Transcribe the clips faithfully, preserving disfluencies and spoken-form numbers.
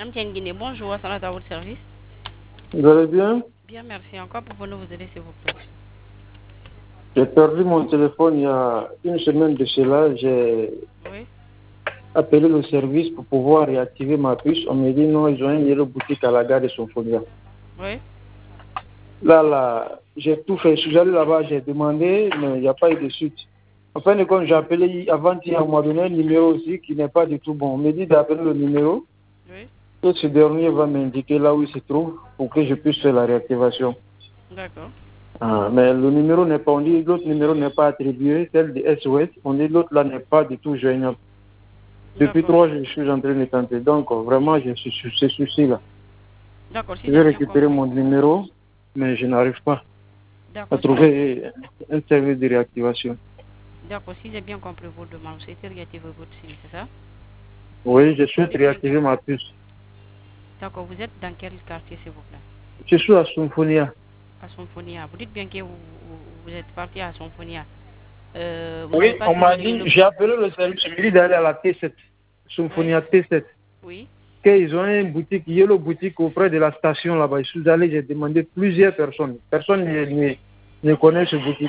Amtienne Guinée, bonjour, ça à votre service. Vous allez bien? Bien, merci. Encore pour nous vous aider, s'il vous plaît. J'ai perdu mon téléphone il y a une semaine de cela. J'ai Oui. appelé le service pour pouvoir réactiver ma puce. On me dit non, ils ont une boutique à la gare de Somphonia. Oui. Là, là, j'ai tout fait. Je suis allé là-bas, j'ai demandé, mais il n'y a pas eu de suite. En fin de compte, j'ai appelé avant-hier, on m'a donné un numéro aussi qui n'est pas du tout bon. On me dit d'appeler le numéro Oui. et ce dernier va m'indiquer là où il se trouve pour que je puisse faire la réactivation. D'accord. Ah, mais le numéro n'est pas, on dit l'autre numéro n'est pas attribué, celle de S O S, on dit l'autre là n'est pas du tout joignable. Depuis D'accord. trois jours, je suis en train de tenter. Donc, vraiment, je suis sur ce souci-là. D'accord, si Je j'ai vais bien récupérer compris. mon numéro, mais je n'arrive pas à D'accord, si j'ai trouver un service de réactivation. D'accord, si j'ai bien compris vos demandes, vous souhaitez réactiver votre SIM, c'est ça? Oui, je Vous souhaite dites bien que... réactiver ma puce. D'accord, vous êtes dans quel quartier, s'il vous plaît? Je suis à Symphonia. À Symphonia. Vous dites bien que vous, vous, vous êtes parti à Symphonia. Euh, vous n'avez Oui, pas on m'a trouvé dit, le... j'ai appelé le service, je me dit d'aller à la T sept, Oui. Symphonia T sept. Oui. Qu'ils ont une boutique, il y a une boutique auprès de la station là-bas. Je suis allé, j'ai demandé plusieurs personnes. Personne ne, ne, ne connaît ce boutique.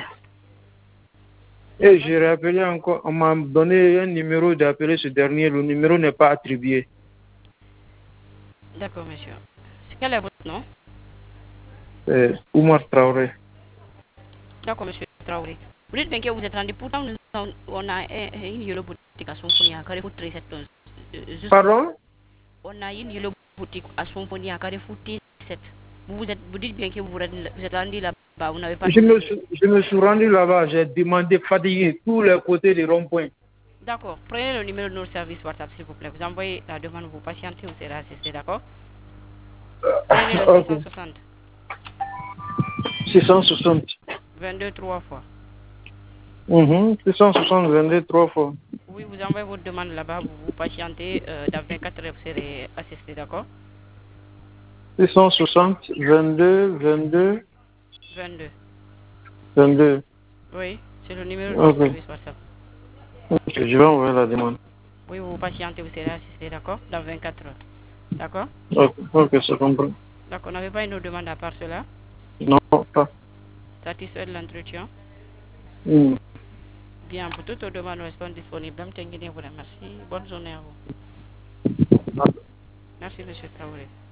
Et D'accord. j'ai rappelé encore, on m'a donné un numéro d'appeler ce dernier. Le numéro n'est pas attribué. D'accord, monsieur. Quel est votre nom? C'est Oumar Traoré. D'accord, monsieur Traoré. Vous dites bien que vous êtes rendu. Pourtant, nous avons- on a un- une yellow boutique à Symphonia, Carrefour treize sept onze. Euh, juste- Pardon? On a une yellow boutique à Symphonia, Carrefour treize sept. Vous, vous, êtes, vous dites bien que vous, vous êtes vous êtes rendu là-bas, vous n'avez pas Je trouvé me, le... suis, je me suis rendu là-bas, j'ai demandé fatigué tous les côtés des ronds-points. D'accord. Prenez le numéro de notre service WhatsApp, s'il vous plaît. Vous envoyez la demande, vous patientez, vous serez assisté, d'accord? Prenez le Ok. six cent soixante, six cent soixante. vingt-deux trois fois. Mhm. six cent soixante, vingt-deux, trois fois. Oui, vous envoyez votre demande là-bas, vous vous patientez, euh, dans vingt-quatre heures, vous serez assisté, d'accord? six cent soixante, vingt-deux, vingt-deux, vingt-deux. vingt-deux. Oui, c'est le numéro de notre Ok. service WhatsApp. Ok, je vais envoyer la demande. Oui, vous patientez, vous serez assisté, d'accord? Dans vingt-quatre heures. D'accord? Ok, ok, c'est compris. D'accord, on n'avait pas une autre demande à part cela. Non, pas. Satisfait de l'entretien. Hmm. Bien, pour toutes vos demandes, nous restons disponibles. Dame Tenguine vous remercie. Bonne journée à vous. Merci, monsieur Traoré.